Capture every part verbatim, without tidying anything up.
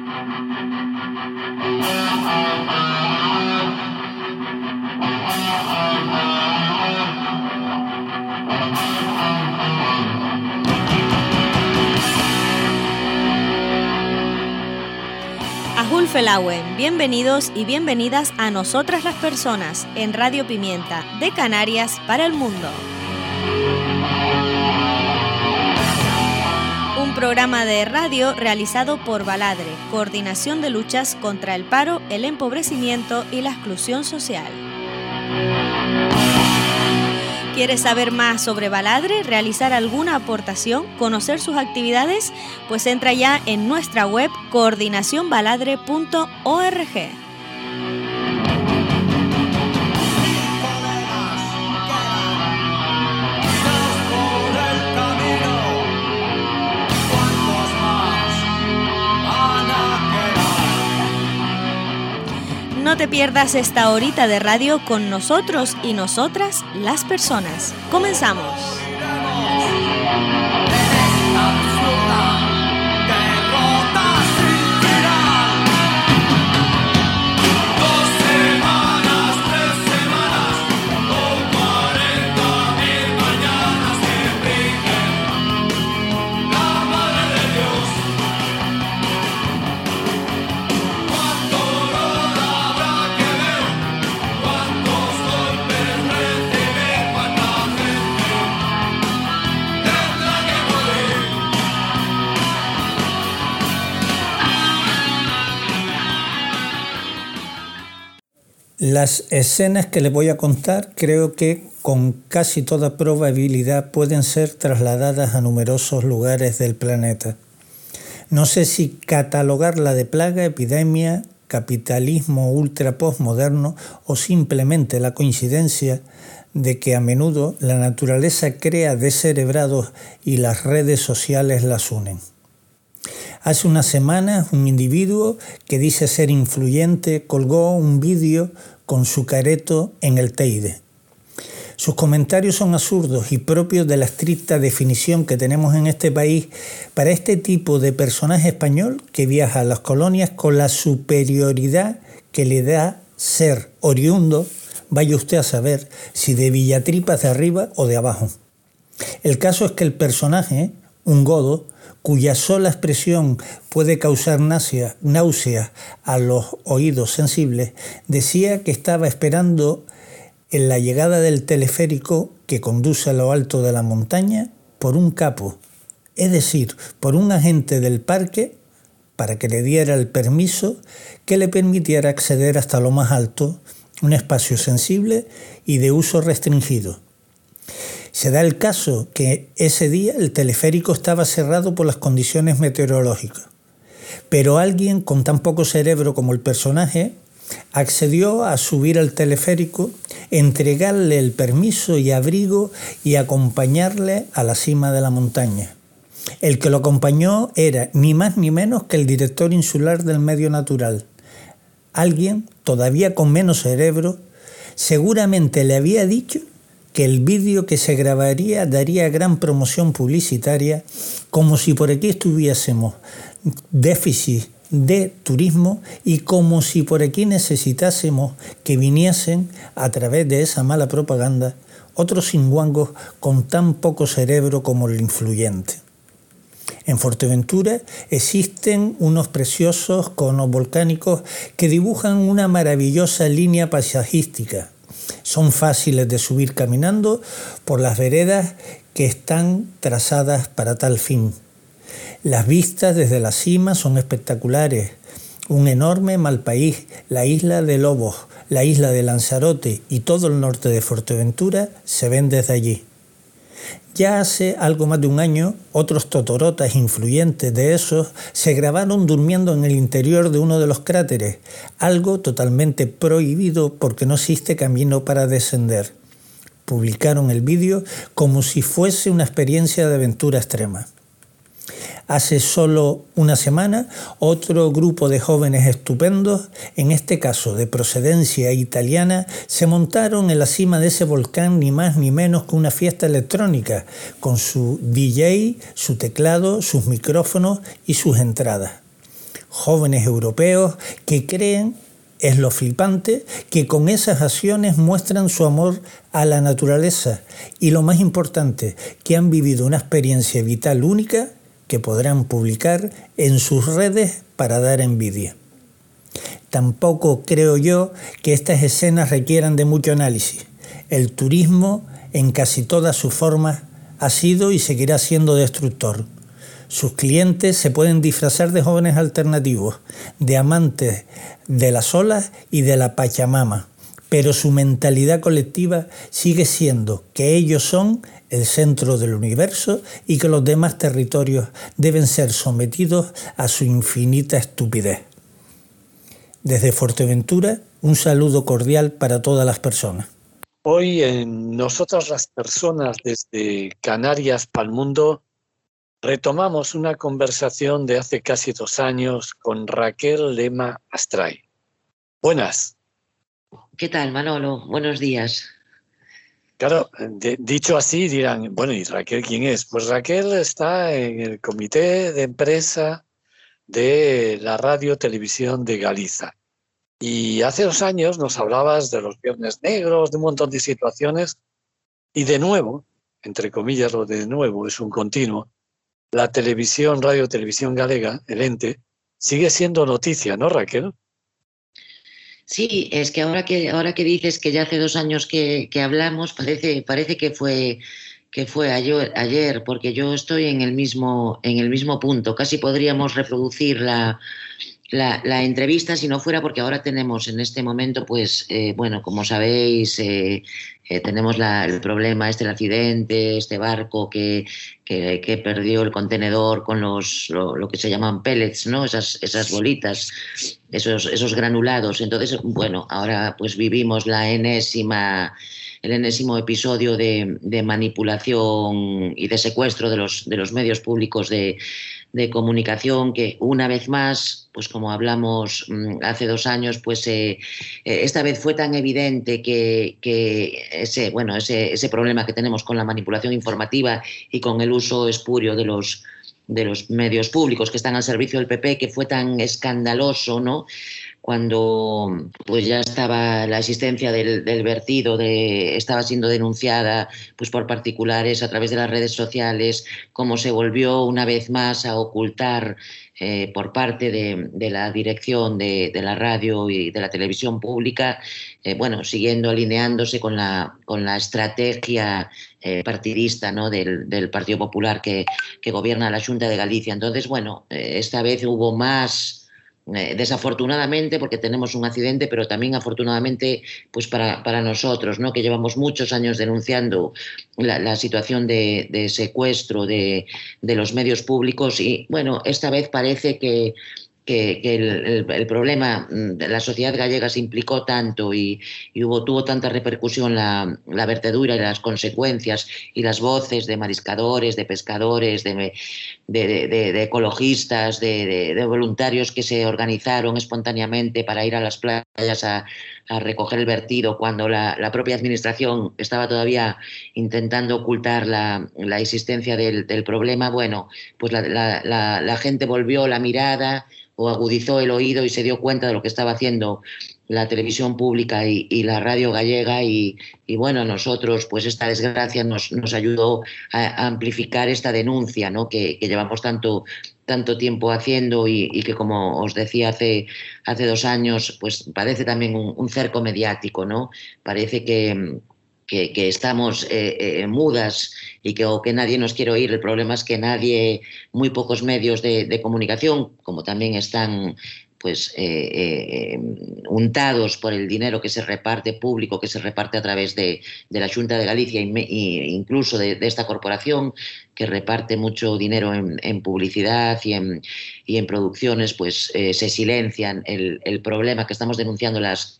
Felauen, bienvenidos y bienvenidas a Nosotras las Personas en Radio Pimienta de Canarias para el mundo. Un programa de radio realizado por Baladre, Coordinación de Luchas contra el Paro, el Empobrecimiento y la Exclusión Social. ¿Quieres saber más sobre Baladre, realizar alguna aportación, conocer sus actividades? Pues entra ya en nuestra web coordinación baladre punto org. No te pierdas esta horita de radio con nosotros y nosotras, las personas. ¡Comenzamos! Las escenas que les voy a contar creo que con casi toda probabilidad pueden ser trasladadas a numerosos lugares del planeta. No sé si catalogarla de plaga, epidemia, capitalismo ultra postmoderno o simplemente la coincidencia de que a menudo la naturaleza crea descerebrados y las redes sociales las unen. Hace unas semanas un individuo que dice ser influyente colgó un vídeo con su careto en el Teide. Sus comentarios son absurdos y propios de la estricta definición que tenemos en este país para este tipo de personaje español que viaja a las colonias con la superioridad que le da ser oriundo, vaya usted a saber si de Villatripas de arriba o de abajo. El caso es que el personaje, un godo, cuya sola expresión puede causar náusea, náusea a los oídos sensibles, decía que estaba esperando en la llegada del teleférico que conduce a lo alto de la montaña por un capo, es decir, por un agente del parque, para que le diera el permiso que le permitiera acceder hasta lo más alto, un espacio sensible y de uso restringido. Se da el caso que ese día el teleférico estaba cerrado por las condiciones meteorológicas, pero alguien con tan poco cerebro como el personaje accedió a subir al teleférico, entregarle el permiso y abrigo y acompañarle a la cima de la montaña. El que lo acompañó era ni más ni menos que el director insular del medio natural. Alguien, todavía con menos cerebro, seguramente le había dicho que el vídeo que se grabaría daría gran promoción publicitaria, como si por aquí estuviésemos déficit de turismo y como si por aquí necesitásemos que viniesen a través de esa mala propaganda otros singuangos con tan poco cerebro como el influyente. En Fuerteventura existen unos preciosos conos volcánicos que dibujan una maravillosa línea paisajística. Son fáciles de subir caminando por las veredas que están trazadas para tal fin. Las vistas desde la cima son espectaculares. Un enorme Malpaís, la isla de Lobos, la isla de Lanzarote y todo el norte de Fuerteventura se ven desde allí. Ya hace algo más de un año, otros totorotas influyentes de esos se grabaron durmiendo en el interior de uno de los cráteres, algo totalmente prohibido porque no existe camino para descender. Publicaron el vídeo como si fuese una experiencia de aventura extrema. Hace solo una semana, otro grupo de jóvenes estupendos, en este caso de procedencia italiana, se montaron en la cima de ese volcán ni más ni menos que una fiesta electrónica, con su D J, su teclado, sus micrófonos y sus entradas. jóvenes europeos que creen, es lo flipante, que con esas acciones muestran su amor a la naturaleza y lo más importante, que han vivido una experiencia vital única que podrán publicar en sus redes para dar envidia. Tampoco creo yo que estas escenas requieran de mucho análisis. El turismo, en casi todas sus formas, ha sido y seguirá siendo destructor. Sus clientes se pueden disfrazar de jóvenes alternativos, de amantes de las olas y de la Pachamama, pero su mentalidad colectiva sigue siendo que ellos son el centro del universo y que los demás territorios deben ser sometidos a su infinita estupidez. Desde Fuerteventura, un saludo cordial para todas las personas. Hoy en Nosotras las Personas, desde Canarias para el Mundo, retomamos una conversación de hace casi dos años con Raquel Lema Astray. Buenas. ¿Qué tal, Manolo? Buenos días. Claro, de, dicho así dirán, bueno, ¿y Raquel quién es? Pues Raquel está en el comité de empresa de la Radio Televisión de Galiza. Y hace dos años nos hablabas de los viernes negros, de un montón de situaciones, y de nuevo, entre comillas lo de nuevo, es un continuo, la televisión, Radio Televisión Galega, el ente, sigue siendo noticia, ¿no, Raquel? Sí, es que ahora que ahora que dices que ya hace dos años que, que hablamos, parece, parece que fue que fue ayer, ayer, porque yo estoy en el mismo, en el mismo punto. Casi podríamos reproducir la, la, la entrevista si no fuera porque ahora tenemos en este momento, pues, eh, bueno, como sabéis, eh, eh, tenemos la, el problema, este el accidente, este barco que, que, que perdió el contenedor con los lo, lo que se llaman pellets, ¿no? Esas, esas bolitas, esos, esos granulados. Entonces, bueno, ahora pues vivimos la enésima... el enésimo episodio de, de manipulación y de secuestro de los, de los medios públicos de, de comunicación, que una vez más, pues como hablamos mmm, hace dos años, pues eh, esta vez fue tan evidente que, que ese, bueno, ese, ese problema que tenemos con la manipulación informativa y con el uso espurio de los de los medios públicos que están al servicio del P P, que fue tan escandaloso, ¿no?, cuando pues ya estaba la existencia del, del vertido, de, estaba siendo denunciada pues por particulares a través de las redes sociales, cómo se volvió una vez más a ocultar eh, por parte de, de la dirección de, de la radio y de la televisión pública, eh, bueno, siguiendo alineándose con la, con la estrategia eh, partidista, ¿no?, del, del Partido Popular que, que gobierna la Xunta de Galicia. Entonces, bueno, eh, esta vez hubo más... Eh, desafortunadamente, porque tenemos un accidente, pero también afortunadamente pues para, para nosotros, ¿no?, que llevamos muchos años denunciando la, la situación de, de secuestro de, de los medios públicos y, bueno, esta vez parece que que, que el, el, el problema de la sociedad gallega se implicó tanto y, y hubo, tuvo tanta repercusión la, la vertedura y las consecuencias y las voces de mariscadores, de pescadores, de, de, de, de, de ecologistas, de, de, de voluntarios que se organizaron espontáneamente para ir a las playas a, a recoger el vertido cuando la, la propia administración estaba todavía intentando ocultar la, la existencia del, del problema. Bueno, pues la, la, la, la gente volvió la mirada o agudizó el oído y se dio cuenta de lo que estaba haciendo la televisión pública y, y la radio gallega y, y bueno, nosotros pues esta desgracia nos, nos ayudó a, a amplificar esta denuncia, ¿no?, que, que llevamos tanto, tanto tiempo haciendo y, y que, como os decía hace, hace dos años, pues parece también un, un cerco mediático, ¿no? Parece que... Que, que estamos eh, eh, mudas y que, o que nadie nos quiere oír. El problema es que nadie, muy pocos medios de, de comunicación, como también están pues eh, eh, untados por el dinero que se reparte público, que se reparte a través de, de la Xunta de Galicia e incluso de, de esta corporación que reparte mucho dinero en, en publicidad y en, y en producciones, pues eh, se silencian el, el problema que estamos denunciando las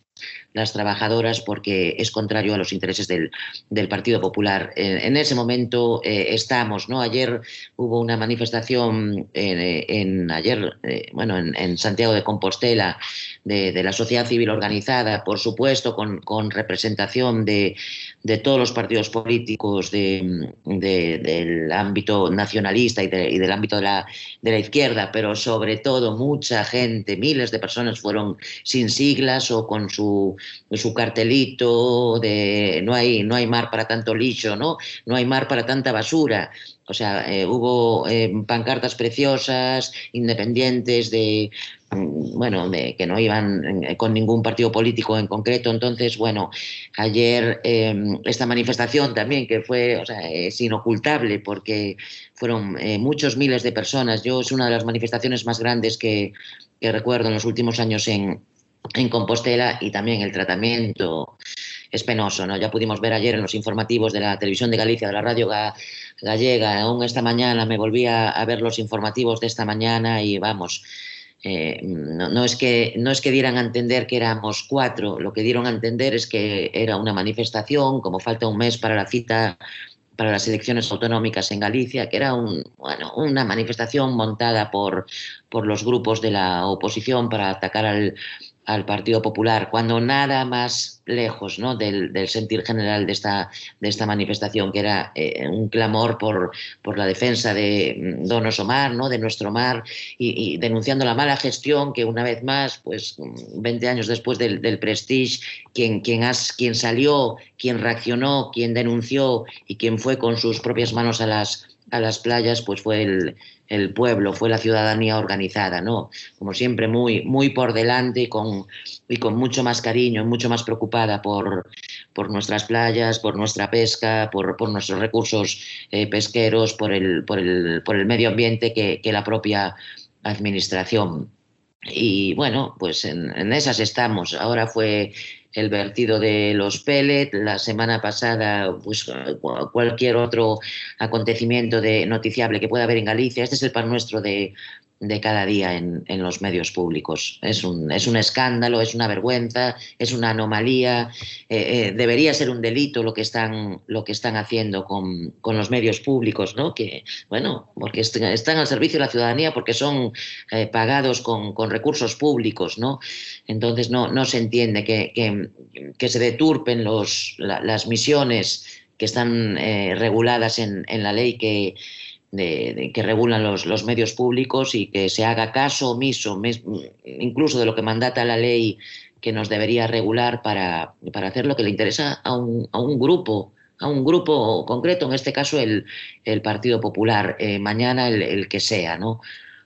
las trabajadoras porque es contrario a los intereses del, del Partido Popular. En, en ese momento eh, estamos, ¿no? Ayer hubo una manifestación en, en ayer, eh, bueno, en, en Santiago de Compostela de, de la sociedad civil organizada, por supuesto, con, con representación de, de todos los partidos políticos de, de, del ámbito nacionalista y, de, y del ámbito de la, de la izquierda, pero sobre todo mucha gente, miles de personas fueron sin siglas o con su, su cartelito de no hay, no hay mar para tanto lixo, ¿no? No hay mar para tanta basura. O sea, eh, hubo eh, pancartas preciosas, independientes, de, bueno, de, que no iban con ningún partido político en concreto. Entonces, bueno, ayer eh, esta manifestación también, que fue, o sea, es inocultable porque fueron eh, muchos miles de personas. Yo es una de las manifestaciones más grandes que, que recuerdo en los últimos años en, en Compostela, y también el tratamiento es penoso, ¿no? Ya pudimos ver ayer en los informativos de la Televisión de Galicia, de la Radio Ga Gallega, aún esta mañana me volví a, a ver los informativos de esta mañana y vamos, eh, no, no, es que, no es que dieran a entender que éramos cuatro, lo que dieron a entender es que era una manifestación, como falta un mes para la cita para las elecciones autonómicas en Galicia, que era un, bueno, una manifestación montada por, por los grupos de la oposición para atacar al, al Partido Popular, cuando nada más lejos, ¿no?, del, del sentir general de esta, de esta manifestación, que era eh, un clamor por, por la defensa de Donos o Mar, ¿no?, de nuestro mar, y, y denunciando la mala gestión que una vez más, pues veinte años después del, del Prestige, quien, quien, has, quien salió, quien reaccionó, quien denunció y quien fue con sus propias manos a las, a las playas, pues fue el, el pueblo, fue la ciudadanía organizada, ¿no? Como siempre, muy, muy por delante y con, y con mucho más cariño, mucho más preocupada por, por nuestras playas, por nuestra pesca, por, por nuestros recursos eh, pesqueros, por el, por, el, por el medio ambiente que, que la propia administración. Y bueno, pues en, en esas estamos. Ahora fue el vertido de los pellets, la semana pasada pues cualquier otro acontecimiento de noticiable que pueda haber en Galicia. Este es el pan nuestro de, de cada día en, en los medios públicos. Es un, es un escándalo, es una vergüenza, es una anomalía. Eh, eh, debería ser un delito lo que están, lo que están haciendo con, con los medios públicos, ¿no? Que, bueno, porque están al servicio de la ciudadanía, porque son eh, pagados con, con recursos públicos, ¿no? Entonces no, no se entiende que, que, que se deturpen los, la, las misiones que están eh, reguladas en, en la ley que De, de, que regulan los, los medios públicos, y que se haga caso omiso mes, incluso de lo que mandata la ley que nos debería regular para, para hacer lo que le interesa a un, a un grupo, a un grupo concreto, en este caso el, el Partido Popular, eh, mañana el, el que sea, ¿no?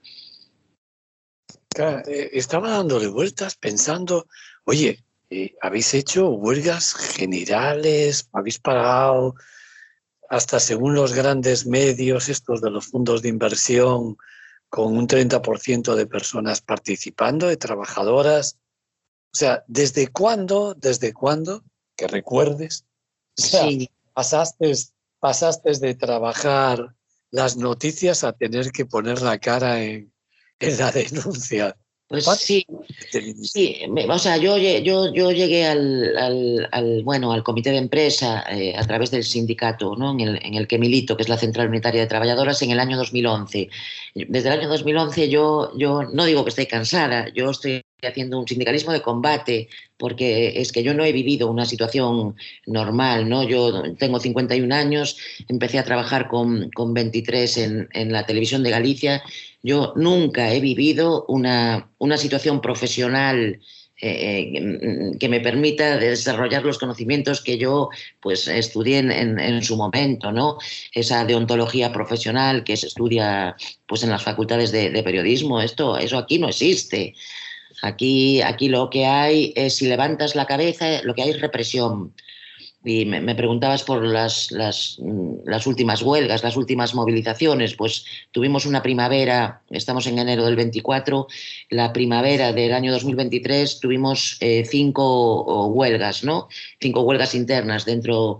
Claro, eh, estaba dándole vueltas pensando, oye, eh, habéis hecho huelgas generales, habéis pagado hasta según los grandes medios, estos de los fondos de inversión, con un treinta por ciento de personas participando, de trabajadoras. O sea, ¿desde cuándo, desde cuándo, que recuerdes, o sea, sí. pasaste, pasaste de trabajar las noticias a tener que poner la cara en, en la denuncia? Pues sí, sí, o sea, yo, yo, yo llegué al, al, al, bueno, al comité de empresa eh, a través del sindicato, ¿no?, en, el, en el que milito, que es la Central Unitaria de Trabajadoras, en el año dos mil once. Desde el año dos mil once yo, yo no digo que estoy cansada, yo estoy haciendo un sindicalismo de combate, porque es que yo no he vivido una situación normal, ¿no? Yo tengo cincuenta y un años, empecé a trabajar con, con veintitrés en, en la Televisión de Galicia. Yo nunca he vivido una, una situación profesional eh, que me permita desarrollar los conocimientos que yo pues estudié en, en, en su momento, ¿no? Esa deontología profesional que se estudia pues en las facultades de, de periodismo, esto, eso aquí no existe. Aquí, aquí lo que hay es, si levantas la cabeza, lo que hay es represión. Y me, me preguntabas por las, las, las últimas huelgas, las últimas movilizaciones. Pues tuvimos una primavera, estamos en enero del veinticuatro, la primavera del año dos mil veintitrés tuvimos eh, cinco huelgas, ¿no? Cinco huelgas internas dentro,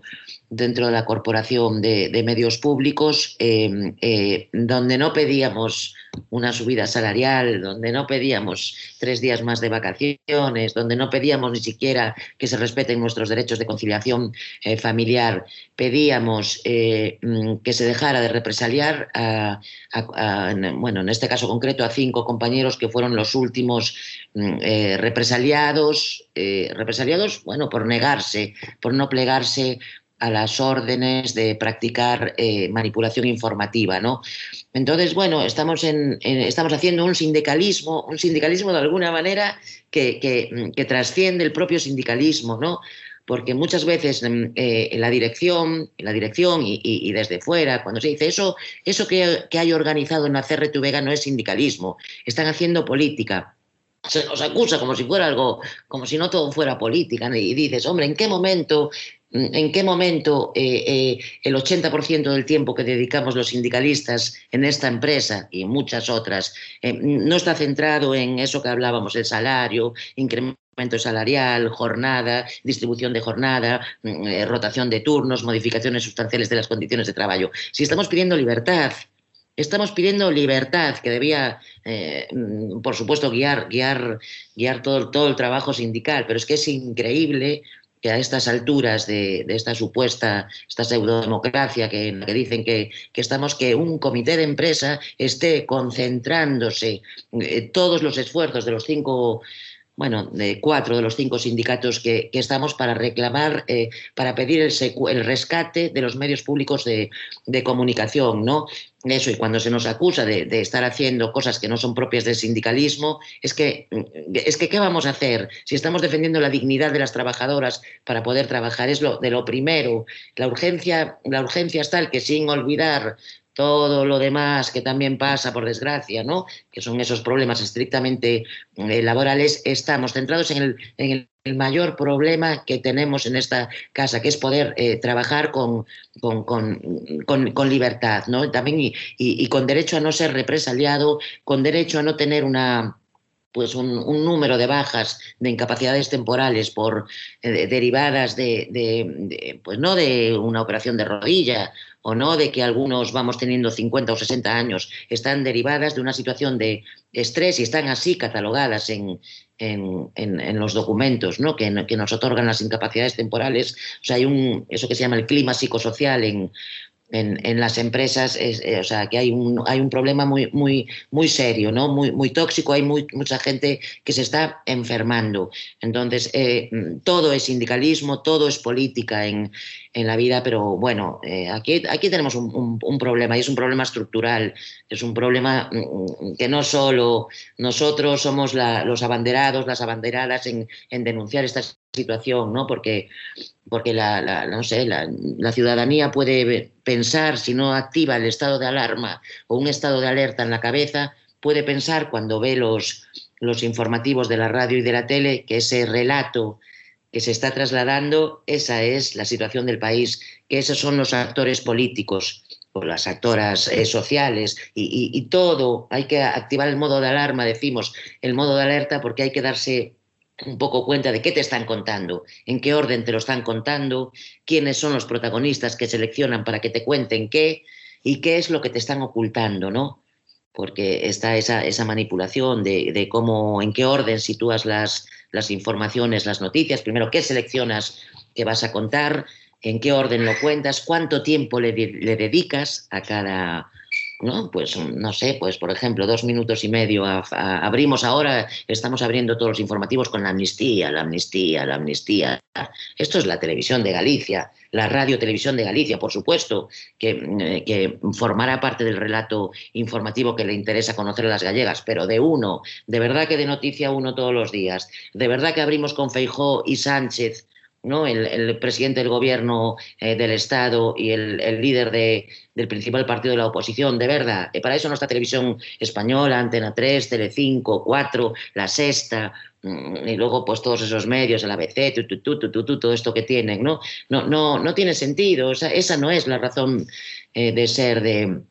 dentro de la Corporación de, de Medios Públicos, eh, eh, donde no pedíamos una subida salarial, donde no pedíamos tres días más de vacaciones, donde no pedíamos ni siquiera que se respeten nuestros derechos de conciliación eh, familiar, pedíamos eh, que se dejara de represaliar a, a, a, bueno, en este caso concreto a cinco compañeros que fueron los últimos eh, represaliados, eh, represaliados, bueno, por negarse, por no plegarse a las órdenes de practicar eh, manipulación informativa, ¿no? Entonces, bueno, estamos, en, en, estamos haciendo un sindicalismo, un sindicalismo de alguna manera que, que, que trasciende el propio sindicalismo, ¿no? Porque muchas veces eh, en la dirección, en la dirección y, y, y desde fuera, cuando se dice eso, eso que, que hay organizado en la C R T V no es sindicalismo, están haciendo política. Se nos acusa como si fuera algo, como si no todo fuera política, ¿no? Y dices, hombre, ¿en qué momento, en qué momento eh, eh, el ochenta por ciento del tiempo que dedicamos los sindicalistas en esta empresa y en muchas otras eh, no está centrado en eso que hablábamos, el salario, incremento salarial, jornada, distribución de jornada, eh, rotación de turnos, modificaciones sustanciales de las condiciones de trabajo? Si estamos pidiendo libertad, estamos pidiendo libertad, que debía, eh, por supuesto, guiar, guiar, guiar todo, todo el trabajo sindical, pero es que es increíble que a estas alturas de, de esta supuesta, esta pseudodemocracia que, que dicen que, que estamos, que un comité de empresa esté concentrándose eh, todos los esfuerzos de los cinco... bueno, de cuatro de los cinco sindicatos que, que estamos para reclamar, eh, para pedir el, secu el rescate de los medios públicos de, de comunicación, ¿no? Eso, y cuando se nos acusa de, de estar haciendo cosas que no son propias del sindicalismo, es que, es que ¿qué vamos a hacer? Si estamos defendiendo la dignidad de las trabajadoras para poder trabajar, es lo, de lo primero. La urgencia, la urgencia es tal que, sin olvidar todo lo demás que también pasa, por desgracia, ¿no?, que son esos problemas estrictamente eh, laborales, estamos centrados en el, en el, el mayor problema que tenemos en esta casa, que es poder eh, trabajar con, con, con, con, con libertad, ¿no? También y, y, y con derecho a no ser represaliado, con derecho a no tener una... pues un, un número de bajas, de incapacidades temporales por eh, derivadas de, de, de, pues no de una operación de rodilla, o no de que algunos vamos teniendo cincuenta o sesenta años, están derivadas de una situación de estrés y están así catalogadas en, en, en, en los documentos, ¿no?, que, que nos otorgan las incapacidades temporales. O sea, hay un, eso que se llama el clima psicosocial en... En, en las empresas, es, eh, o sea, que hay un, hay un problema muy, muy, muy serio, ¿no?, muy, muy tóxico, hay muy, mucha gente que se está enfermando. Entonces, eh, todo es sindicalismo, todo es política en, en la vida, pero bueno, eh, aquí, aquí tenemos un, un, un problema, y es un problema estructural, es un problema que no solo nosotros somos la, los abanderados, las abanderadas en, en denunciar esta situación, ¿no?, porque, porque la, la, no sé, la, la ciudadanía puede pensar, si no activa el estado de alarma o un estado de alerta en la cabeza, puede pensar cuando ve los, los informativos de la radio y de la tele que ese relato que se está trasladando, esa es la situación del país, que esos son los actores políticos o las actoras eh, sociales y, y, y todo. Hay que activar el modo de alarma, decimos, el modo de alerta, porque hay que darse un poco cuenta de qué te están contando, en qué orden te lo están contando, quiénes son los protagonistas que seleccionan para que te cuenten qué y qué es lo que te están ocultando, ¿no? Porque está esa, esa manipulación de, de cómo, en qué orden sitúas las, las informaciones, las noticias. Primero, qué seleccionas que vas a contar, en qué orden lo cuentas, cuánto tiempo le, le dedicas a cada... ¿no? Pues no sé, pues por ejemplo, dos minutos y medio. A, a, abrimos ahora, estamos abriendo todos los informativos con la amnistía, la amnistía, la amnistía. Esto es la televisión de Galicia, la radio televisión de Galicia, por supuesto, que, eh, que formará parte del relato informativo que le interesa conocer a las gallegas, pero de uno, de verdad que de noticia uno todos los días, de verdad que abrimos con Feijóo y Sánchez, ¿no?, el, el presidente del gobierno eh, del Estado y el, el líder de, del principal partido de la oposición, de verdad. Eh, para eso no está Televisión Española, Antena tres, Telecinco, cuatro, La Sexta, mmm, y luego pues todos esos medios, el A B C, tu, tu, tu, tu, tu, tu, todo esto que tienen, ¿no? No, no, no tiene sentido, o sea, esa no es la razón eh, de ser de...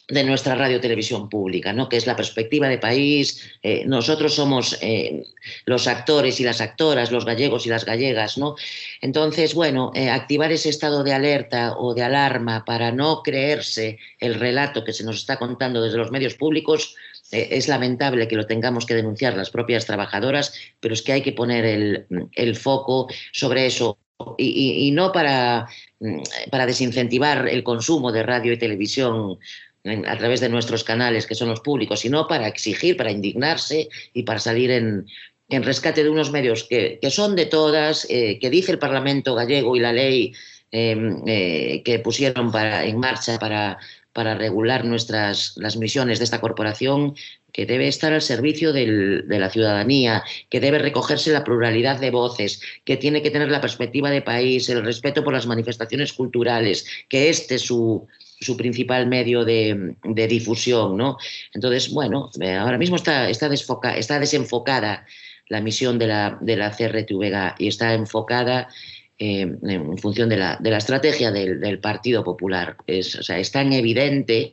de nuestra radio televisión pública, ¿no? Que es la perspectiva de país. Eh, nosotros somos eh, los actores y las actoras, los gallegos y las gallegas, ¿no? Entonces, bueno, eh, activar ese estado de alerta o de alarma para no creerse el relato que se nos está contando desde los medios públicos, eh, es lamentable que lo tengamos que denunciar las propias trabajadoras, pero es que hay que poner el, el foco sobre eso. Y, y, y no para, para desincentivar el consumo de radio y televisión a través de nuestros canales, que son los públicos, sino para exigir, para indignarse y para salir en, en rescate de unos medios que, que son de todas, eh, que dice el Parlamento gallego y la ley eh, eh, que pusieron para, en marcha para, para regular nuestras, las misiones de esta corporación, que debe estar al servicio del, de la ciudadanía, que debe recogerse la pluralidad de voces, que tiene que tener la perspectiva de país, el respeto por las manifestaciones culturales, que este es su... su principal medio de, de difusión, ¿no? Entonces, bueno, ahora mismo está, está, desfoca, está desenfocada la misión de la, de la C R T V G y está enfocada eh, en función de la, de la estrategia del, del Partido Popular. Es, o sea, es tan evidente.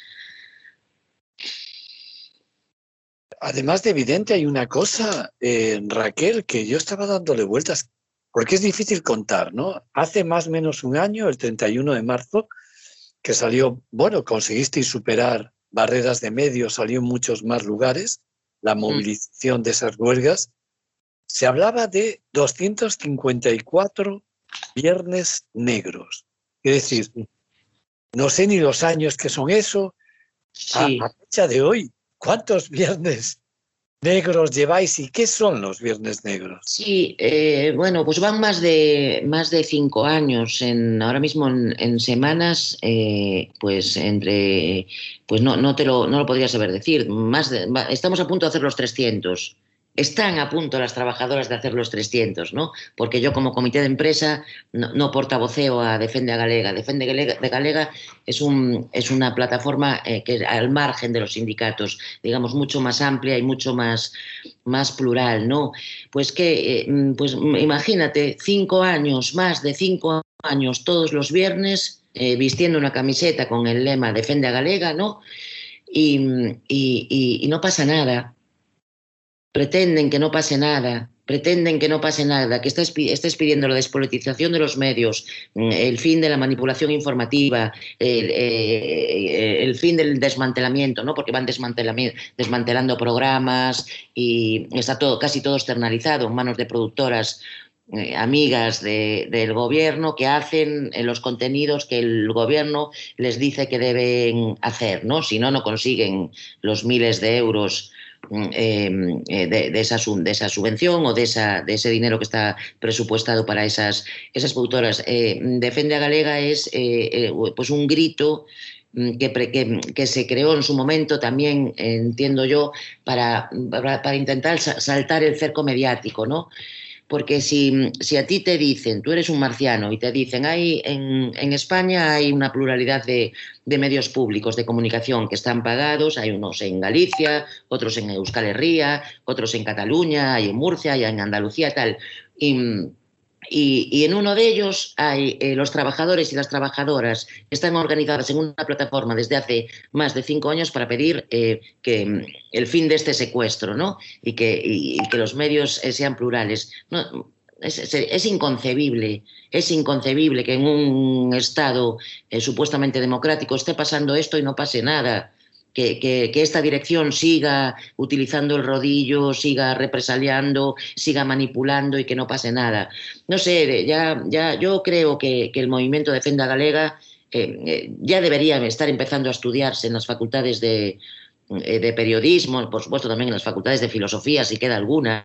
Además de evidente, hay una cosa, eh, Raquel, que yo estaba dándole vueltas, porque es difícil contar, ¿no? Hace más o menos un año, el treinta y uno de marzo, que salió, bueno, conseguisteis superar barreras de medios, salió en muchos más lugares, la movilización de esas huelgas, se hablaba de doscientos cincuenta y cuatro viernes negros. Es decir, no sé ni los años que son eso, Sí. a, a fecha de hoy, ¿cuántos viernes negros lleváis y qué son los viernes negros? Sí, eh, bueno, pues van más de más de cinco años. En, ahora mismo en, en semanas, eh, pues entre, pues no, no te lo, no lo podría saber decir. Más de, estamos a punto de hacer los trescientos. Están a punto las trabajadoras de hacer los trescientos, ¿no? Porque yo como comité de empresa no, no portavoceo a Defende a Galega. Defende de Galega es, un, es una plataforma eh, que al margen de los sindicatos, digamos, mucho más amplia y mucho más, más plural, ¿no? Pues que, eh, pues imagínate, cinco años, más de cinco años todos los viernes, eh, vistiendo una camiseta con el lema Defende a Galega, ¿no? Y, y, y, y no pasa nada. Pretenden que no pase nada, pretenden que no pase nada, que estés, estés pidiendo la despolitización de los medios, el fin de la manipulación informativa, el, eh, el fin del desmantelamiento, ¿no? Porque van desmantelando programas y está todo, casi todo externalizado en manos de productoras eh, amigas de, del gobierno que hacen los contenidos que el gobierno les dice que deben hacer, ¿no? Si no, no consiguen los miles de euros Eh, de, de, esa, de esa subvención o de, esa, de ese dinero que está presupuestado para esas, esas productoras. Eh, Defende a Galega es eh, eh, pues un grito que, que, que se creó en su momento también, eh, entiendo yo, para, para, para intentar saltar el cerco mediático, ¿no? Porque si, si a ti te dicen, tú eres un marciano, y te dicen, hay en, en España hay una pluralidad de, de medios públicos de comunicación que están pagados, hay unos en Galicia, otros en Euskal Herria, otros en Cataluña, hay en Murcia, hay en Andalucía, tal. Y, y, y en uno de ellos hay eh, los trabajadores y las trabajadoras que están organizadas en una plataforma desde hace más de cinco años para pedir eh, que el fin de este secuestro, ¿no? Y que, y, y que los medios eh, sean plurales. No, es, es, es inconcebible, es inconcebible que en un Estado eh, supuestamente democrático esté pasando esto y no pase nada. Que, que, que esta dirección siga utilizando el rodillo, siga represaliando, siga manipulando y que no pase nada. No sé, ya, ya yo creo que, que el movimiento Defende a Galega eh, eh, ya debería estar empezando a estudiarse en las facultades de, de periodismo, por supuesto también en las facultades de filosofía, si queda alguna.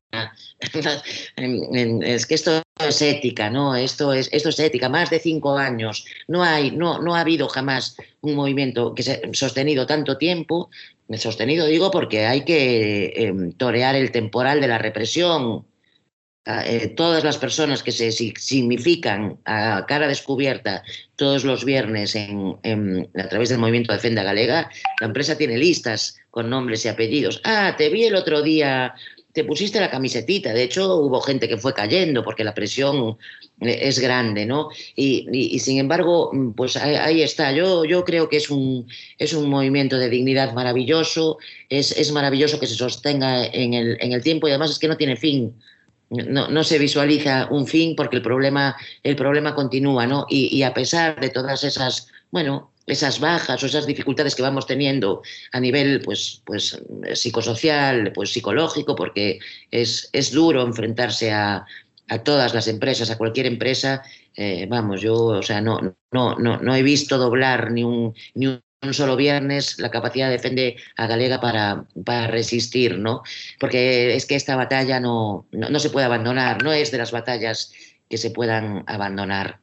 Es que esto es ética, ¿no? Esto es, esto es ética, más de cinco años. No hay, no, no ha habido jamás un movimiento que se ha sostenido tanto tiempo, sostenido digo porque hay que eh, torear el temporal de la represión. Eh, todas las personas que se significan a cara descubierta todos los viernes en, en, a través del movimiento Defende a Galega, la empresa tiene listas con nombres y apellidos. Ah, te vi el otro día te pusiste la camisetita. De hecho, hubo gente que fue cayendo porque la presión es grande, ¿no? Y, y, y sin embargo, pues ahí, ahí está. Yo, yo creo que es un, es un movimiento de dignidad maravilloso, es, es maravilloso que se sostenga en el, en el tiempo y además es que no tiene fin. No, no se visualiza un fin porque el problema, el problema continúa, ¿no? Y, y a pesar de todas esas, bueno, esas bajas o esas dificultades que vamos teniendo a nivel pues, pues, psicosocial, pues, psicológico, porque es, es duro enfrentarse a, a todas las empresas, a cualquier empresa, eh, vamos, yo o sea, no, no, no, no he visto doblar ni un, ni un un solo viernes la capacidad de Defende a Galega para, para resistir, ¿no? Porque es que esta batalla no, no, no se puede abandonar, no es de las batallas que se puedan abandonar.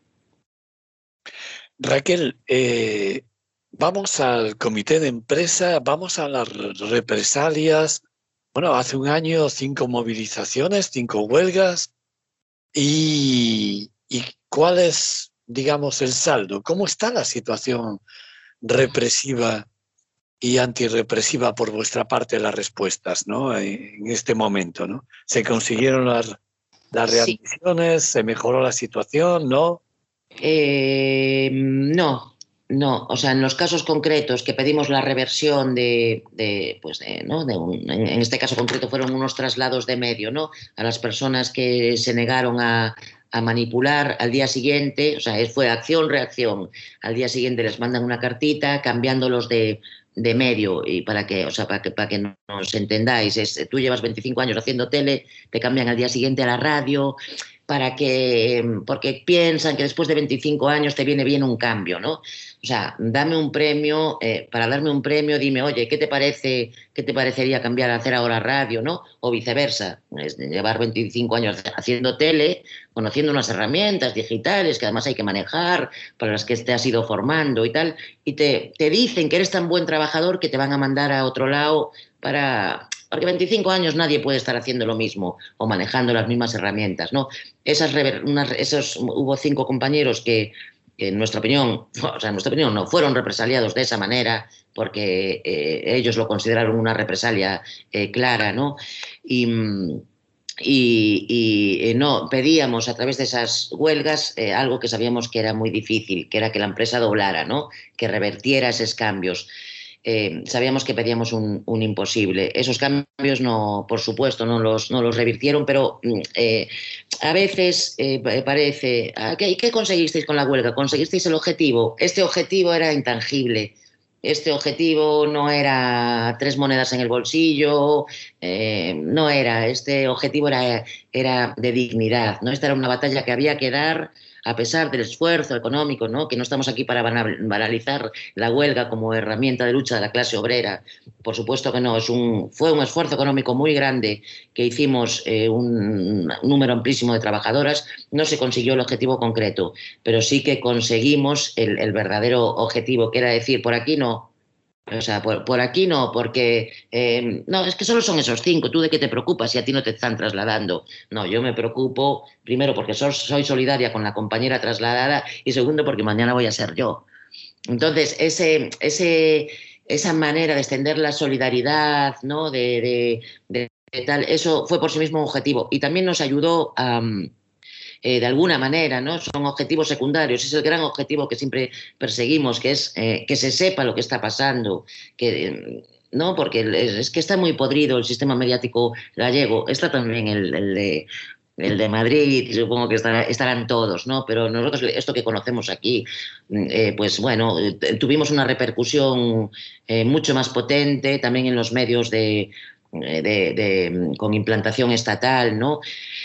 Raquel, eh, vamos al comité de empresa, vamos a las represalias. Bueno, hace un año cinco movilizaciones, cinco huelgas. ¿Y, y cuál es, digamos, el saldo? ¿Cómo está la situación represiva y antirrepresiva por vuestra parte, las respuestas, ¿no? En este momento, ¿no? ¿Se consiguieron las, las readmisiones? Sí. ¿Se mejoró la situación? ¿No? Eh, no, no. O sea, en los casos concretos que pedimos la reversión de, de pues de, ¿no? de un, en, en este caso concreto fueron unos traslados de medio, ¿no? A las personas que se negaron a a manipular al día siguiente, o sea, fue acción-reacción. Al día siguiente les mandan una cartita cambiándolos de, de medio y para que, o sea, para que, para que nos entendáis, es, tú llevas veinticinco años haciendo tele, te cambian al día siguiente a la radio, para que, porque piensan que después de veinticinco años te viene bien un cambio, ¿no? O sea, dame un premio, eh, para darme un premio, dime, oye, ¿qué te parece, qué te parecería cambiar a hacer ahora radio, ¿no? O viceversa, es llevar veinticinco años haciendo tele, conociendo unas herramientas digitales que además hay que manejar, para las que te has ido formando y tal, y te, te dicen que eres tan buen trabajador que te van a mandar a otro lado para... Porque veinticinco años nadie puede estar haciendo lo mismo o manejando las mismas herramientas, ¿no? Esas, unas, esos, hubo cinco compañeros que, que, en nuestra opinión, o sea, en nuestra opinión no, fueron represaliados de esa manera porque eh, ellos lo consideraron una represalia eh, clara, ¿no? Y... Y, y eh, no pedíamos a través de esas huelgas eh, algo que sabíamos que era muy difícil, que era que la empresa doblara, ¿no? Que revertiera esos cambios. Eh, sabíamos que pedíamos un, un imposible. Esos cambios, no, por supuesto, no los, no los revirtieron, pero eh, a veces eh, parece... ¿qué, ¿Qué conseguisteis con la huelga? ¿Conseguisteis el objetivo? Este objetivo era intangible. Este objetivo no era tres monedas en el bolsillo, eh, no era. Este objetivo era, era de dignidad, ¿no? Esta era una batalla que había que dar a pesar del esfuerzo económico, ¿no? Que no estamos aquí para banalizar la huelga como herramienta de lucha de la clase obrera. Por supuesto que no, es un, fue un esfuerzo económico muy grande que hicimos eh, un, un número amplísimo de trabajadoras. No se consiguió el objetivo concreto, pero sí que conseguimos el, el verdadero objetivo, que era decir, por aquí no. O sea, por, por aquí no, porque eh, no, es que solo son esos cinco. ¿Tú de qué te preocupas si a ti no te están trasladando? No, yo me preocupo, primero, porque soy, soy solidaria con la compañera trasladada y segundo, porque mañana voy a ser yo. Entonces, ese, ese, esa manera de extender la solidaridad, ¿no? de, de, de, de tal, eso fue por sí mismo un objetivo y también nos ayudó a... Um, Eh, de alguna manera, ¿no? Son objetivos secundarios, es el gran objetivo que siempre perseguimos, que es eh, que se sepa lo que está pasando, que, ¿no? Porque es que está muy podrido el sistema mediático gallego, está también el, el de... el de Madrid, supongo que estará, estarán todos, ¿no? Pero nosotros, esto que conocemos aquí, eh, pues bueno, tuvimos una repercusión eh, mucho más potente también en los medios de, de, de, con implantación estatal, ¿no?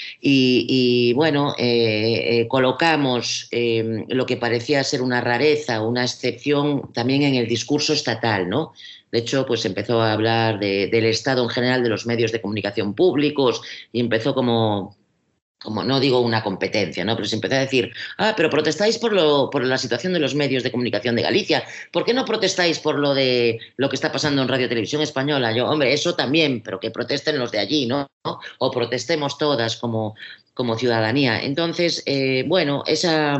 Y, y bueno, eh, eh, colocamos eh, lo que parecía ser una rareza, una excepción también en el discurso estatal, ¿no? De hecho, pues empezó a hablar de, del Estado en general, de los medios de comunicación públicos y empezó como... como no digo una competencia, ¿no? Pero se empezó a decir, ah, pero protestáis por, lo, por la situación de los medios de comunicación de Galicia, ¿por qué no protestáis por lo de lo que está pasando en Radio Televisión Española? Yo, hombre, eso también, pero que protesten los de allí, ¿no? O protestemos todas como, como ciudadanía. Entonces, eh, bueno, esa...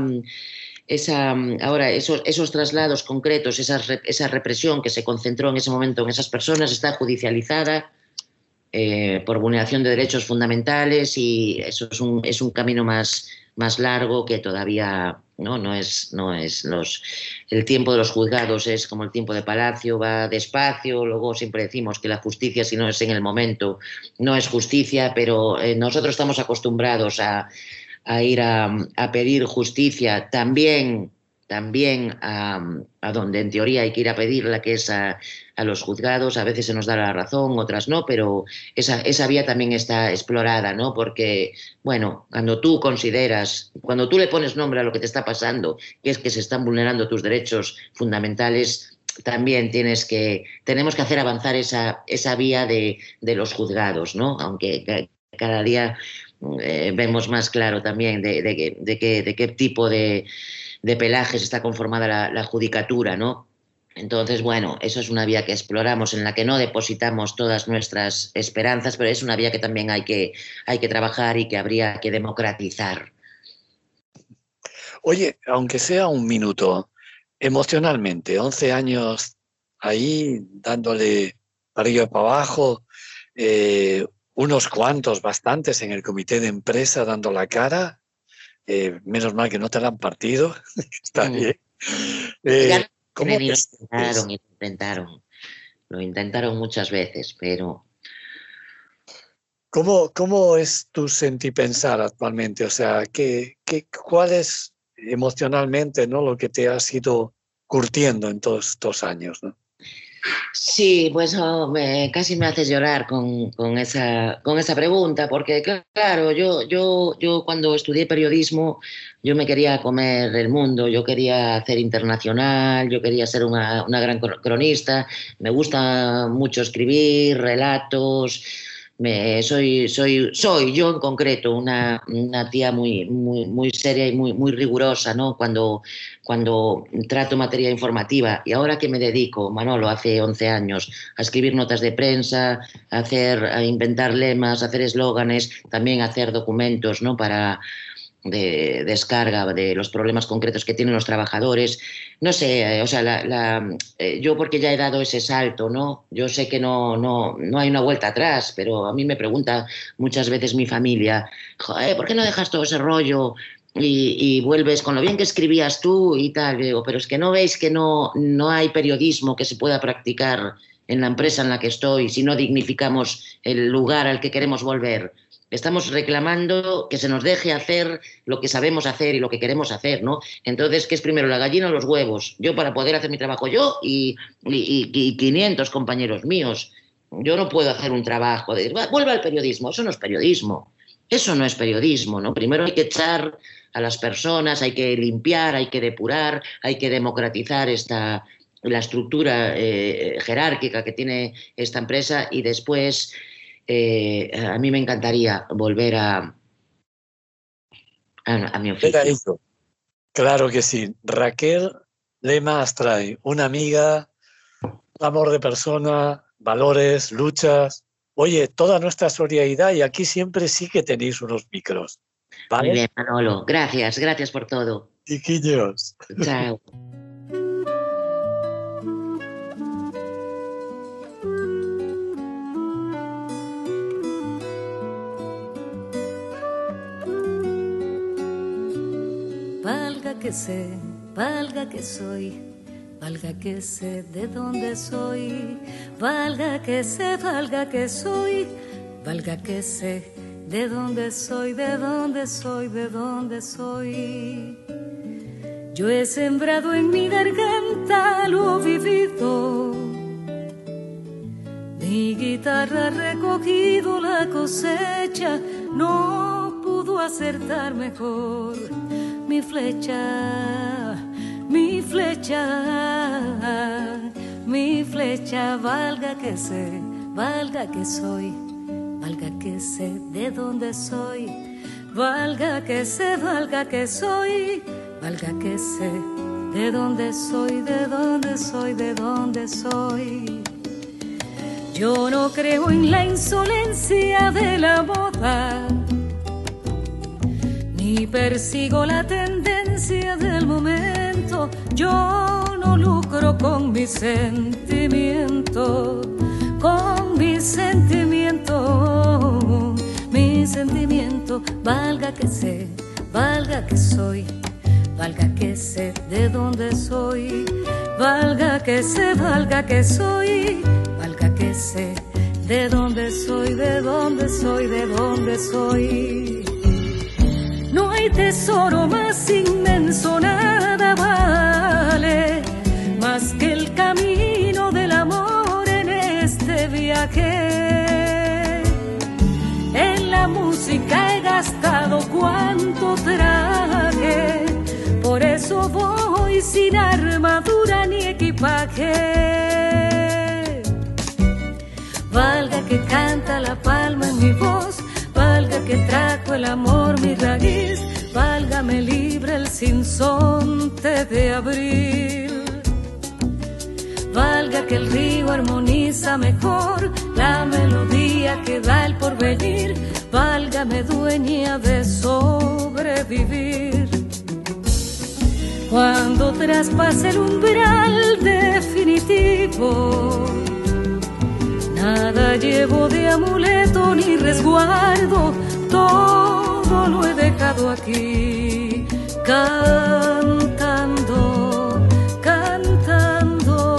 Esa, ahora, esos, esos traslados concretos, esa, esa represión que se concentró en ese momento en esas personas está judicializada. eh, por vulneración de derechos fundamentales, y eso es un, es un camino más, más largo que todavía no, no es, no es los, el tiempo de los juzgados es como el tiempo de Palacio, va despacio. Luego siempre decimos que la justicia, si no es en el momento, no es justicia, pero eh, nosotros estamos acostumbrados a, a ir a, a pedir justicia también también a, a donde en teoría hay que ir a pedirla, que es a, a los juzgados. A veces se nos da la razón, otras no, pero esa, esa vía también está explorada, ¿no? Porque, bueno, cuando tú consideras, cuando tú le pones nombre a lo que te está pasando, que es que se están vulnerando tus derechos fundamentales, también tienes que, tenemos que hacer avanzar esa, esa vía de, de los juzgados, ¿no? Aunque cada día eh, vemos más claro también de, de, de, de, qué, de qué tipo de de pelajes está conformada la, la judicatura, ¿no? Entonces, bueno, eso es una vía que exploramos, en la que no depositamos todas nuestras esperanzas, pero es una vía que también hay que, hay que trabajar y que habría que democratizar. Oye, aunque sea un minuto, emocionalmente, once años ahí dándole para arriba y para abajo, eh, unos cuantos, bastantes en el comité de empresa dando la cara. Eh, menos mal que no te la han partido. Está Mm. bien. Eh, ¿cómo Lo te intentaron, sientes? intentaron. Lo intentaron muchas veces, pero ¿Cómo, cómo es tu sentipensar actualmente? O sea, ¿qué, qué, ¿cuál es emocionalmente, ¿no?, lo que te has ido curtiendo en todos estos años, ¿no? sí, pues oh, me, casi me haces llorar con, con esa, con esa pregunta, porque claro, yo, yo, yo cuando estudié periodismo, yo me quería comer el mundo, yo quería hacer internacional, yo quería ser una, una gran cronista, me gusta mucho escribir relatos. Me, soy, soy, soy yo en concreto una, una tía muy, muy, muy seria y muy, muy rigurosa, ¿no? Cuando, cuando trato materia informativa. Y ahora que me dedico, Manolo, hace once años, a escribir notas de prensa, a, hacer, a inventar lemas, a hacer eslóganes, también a hacer documentos, ¿no?, para de descarga de los problemas concretos que tienen los trabajadores. No sé, o sea, la, la, eh, yo porque ya he dado ese salto, ¿no? Yo sé que no, no, no hay una vuelta atrás, pero a mí me pregunta muchas veces mi familia, joder, ¿por qué no dejas todo ese rollo y, y vuelves con lo bien que escribías tú y tal? Y digo, pero es que no veis que no, no hay periodismo que se pueda practicar en la empresa en la que estoy si no dignificamos el lugar al que queremos volver. Estamos reclamando que se nos deje hacer lo que sabemos hacer y lo que queremos hacer, ¿no? Entonces, ¿qué es primero, la gallina o los huevos? Yo, para poder hacer mi trabajo, yo y, y, y quinientos compañeros míos, yo no puedo hacer un trabajo de, vuelva al periodismo. Eso no es periodismo. Eso no es periodismo, ¿no? Primero hay que echar a las personas, hay que limpiar, hay que depurar, hay que democratizar esta, la estructura eh, jerárquica que tiene esta empresa, y después... Eh, a mí me encantaría volver a, a, a mi oficio. Claro que sí. Raquel Lema Astray, una amiga, amor de persona, valores, luchas. Oye, toda nuestra solidaridad, y aquí siempre sí que tenéis unos micros, ¿vale? Muy bien, Manolo. Gracias, gracias por todo. Chiquillos. Chao. Valga que sé, valga que soy, valga que sé de dónde soy, valga que sé, valga que soy, valga que sé de dónde soy, de dónde soy, de dónde soy. Yo he sembrado en mi garganta lo vivido, mi guitarra ha recogido la cosecha, no pudo acertar mejor. Mi flecha, mi flecha, mi flecha, valga que sé, valga que soy, valga que sé de dónde soy, valga que sé, valga que soy, valga que sé de dónde soy, de dónde soy, de dónde soy. Yo no creo en la insolencia de la moda, ni persigo la tendencia del momento. Yo no lucro con mis sentimientos, con mi sentimiento, mi sentimiento, valga que sé, valga que soy, valga que sé de dónde soy, valga que sé, valga que soy, valga que sé de dónde soy, de dónde soy, de dónde soy. No hay tesoro más inmenso, nada vale más que el camino del amor en este viaje. En la música he gastado cuanto traje, por eso voy sin armadura ni equipaje. Valga que canta la palma en mi voz, valga que trajo el amor mi raíz, válgame libre el sinsonte de abril. Valga que el río armoniza mejor la melodía que da el porvenir, válgame dueña de sobrevivir. Cuando traspase el umbral definitivo, nada llevo de amuleto ni resguardo, todo lo he dejado aquí, cantando, cantando.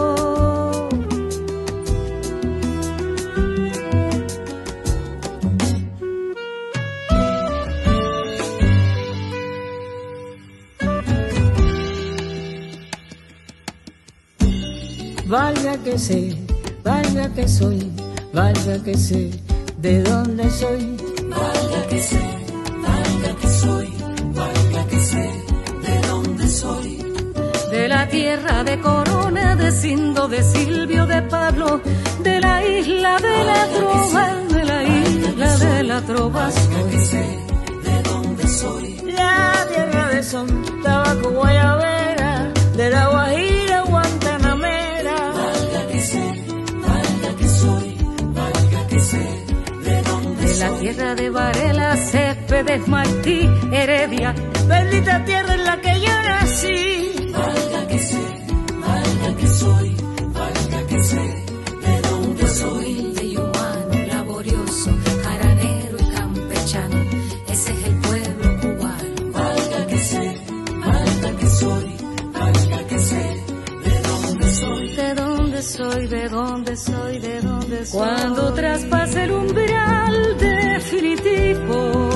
Valga que sé, valga que soy, valga que sé de dónde soy, valga que sé, valga que soy, valga que sé de dónde soy. De la tierra de Corona, de Cindo, de Silvio, de Pablo, de la isla de la trova, de la isla de la trova. Valga que sé de dónde soy. La tierra de Son, Tabaco, Guayabera, de la Guajira, Guantanamera. Valga que sé, valga que soy, valga que sé de dónde De soy. la tierra de Varela, Céspedes, Martí, Heredia, Bendita tierra en la que yo nací. Valga que sé, valga que soy, valga que sé de dónde soy. humilde y humano, laborioso, jaranero y campechano, ese es el pueblo cubano. Valga que sé, valga que soy, valga que sé de dónde soy. De dónde soy, de dónde soy, de dónde soy. Cuando traspase el umbral definitivo,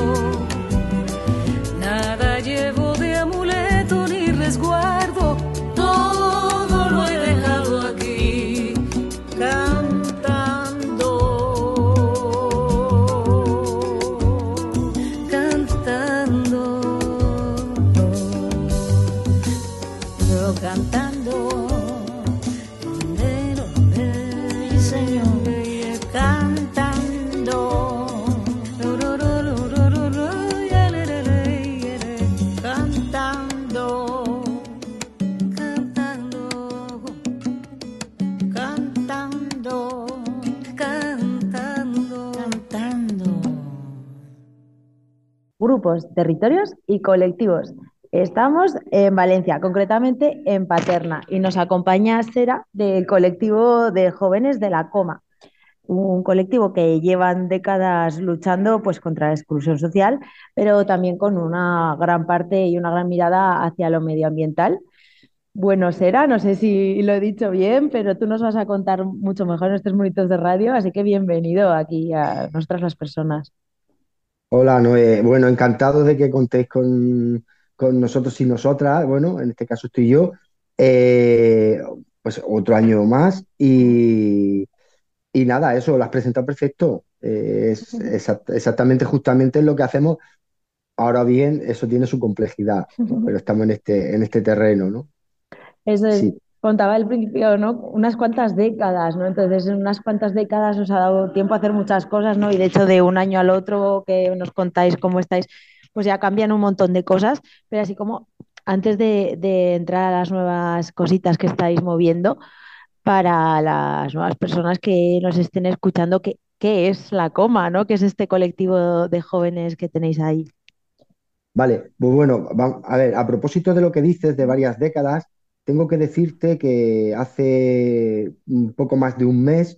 nada llevo de amuleto ni resguardo, todo lo he dejado aquí, Cantando, cantando. yo cantando, Lero, lero, sí señor, lero, cantando, lorororororo, yalere, yere, cantando, cantando, cantando, cantando. cantando. Grupos, territorios y colectivos. Estamos en Valencia, concretamente en Paterna, y nos acompaña Sera del colectivo de jóvenes de la Coma, un colectivo que llevan décadas luchando pues, contra la exclusión social, pero también con una gran parte y una gran mirada hacia lo medioambiental. Bueno, Sera, no sé si lo he dicho bien, pero tú nos vas a contar mucho mejor en estos minutos de radio, así que bienvenido aquí a nosotras las personas. Hola, Noé. Bueno, encantado de que contéis con, con nosotros y nosotras. Bueno, en este caso estoy yo. Eh, pues otro año más y, y nada, eso, lo has presentado perfecto. Eh, es exact- exactamente, justamente lo que hacemos. Ahora bien, eso tiene su complejidad, ¿no? Pero estamos en este, en este terreno, ¿no? Eso es, Sí. contaba al principio, ¿no? Unas cuantas décadas, ¿no? Entonces, en unas cuantas décadas os ha dado tiempo a hacer muchas cosas, ¿no? Y de hecho, de un año al otro que nos contáis cómo estáis, pues ya cambian un montón de cosas, pero así como antes de, de entrar a las nuevas cositas que estáis moviendo, para las nuevas personas que nos estén escuchando, ¿qué, qué es la Coma, ¿no? ¿Qué es este colectivo de jóvenes que tenéis ahí? Vale, pues bueno, va- a ver, a propósito de lo que dices de varias décadas, tengo que decirte que hace un poco más de un mes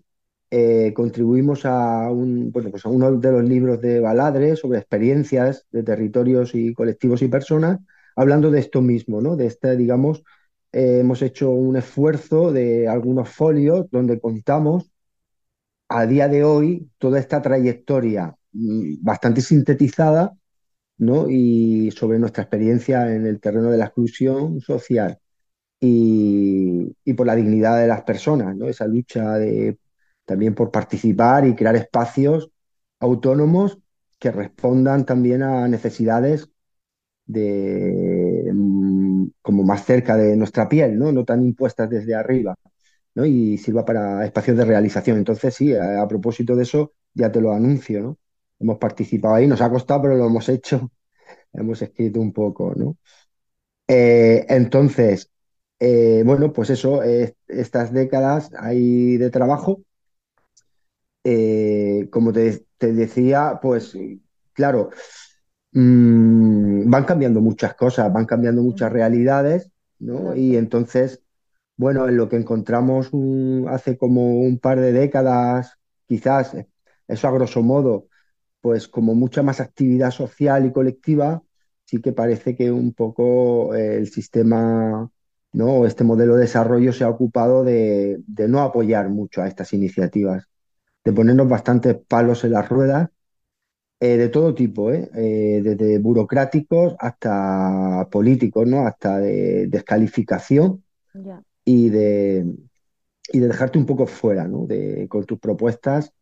eh, contribuimos a, un, bueno, pues a uno de los libros de Baladre sobre experiencias de territorios y colectivos y personas, hablando de esto mismo, ¿no? De este, digamos, eh, hemos hecho un esfuerzo de algunos folios donde contamos a día de hoy toda esta trayectoria mm, bastante sintetizada, ¿no? Y sobre nuestra experiencia en el terreno de la exclusión social y, y por la dignidad de las personas, ¿no? Esa lucha de, también por participar y crear espacios autónomos que respondan también a necesidades de, mm, como más cerca de nuestra piel, ¿no? No tan impuestas desde arriba, ¿no? Y sirva para espacios de realización. Entonces, sí, a, a propósito de eso, ya te lo anuncio, ¿no? Hemos participado ahí, nos ha costado, pero lo hemos hecho, hemos escrito un poco, ¿no? Eh, entonces, eh, bueno, pues eso, eh, estas décadas ahí de trabajo, eh, como te, te decía, pues claro, mm, van cambiando muchas cosas, van cambiando muchas realidades, ¿no? Y Exacto. entonces, bueno, en lo que encontramos un- hace como un par de décadas, quizás, eh, eso a grosso modo, pues como mucha más actividad social y colectiva, sí que parece que un poco eh, el sistema, ¿no? O este modelo de desarrollo se ha ocupado de, de no apoyar mucho a estas iniciativas, de ponernos bastantes palos en las ruedas, eh, de todo tipo, ¿eh? Eh, desde burocráticos hasta políticos, ¿no? Hasta de descalificación Ya. y de, y de dejarte un poco fuera, ¿no? De, con tus propuestas.